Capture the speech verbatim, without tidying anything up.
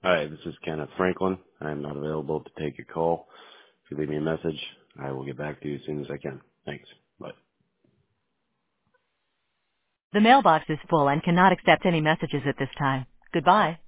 Hi, this is Kenneth Franklin. I am not available to take your call. If you leave me a message, I will get back to you as soon as I can. Thanks. Bye. The mailbox is full and cannot accept any messages at this time. Goodbye.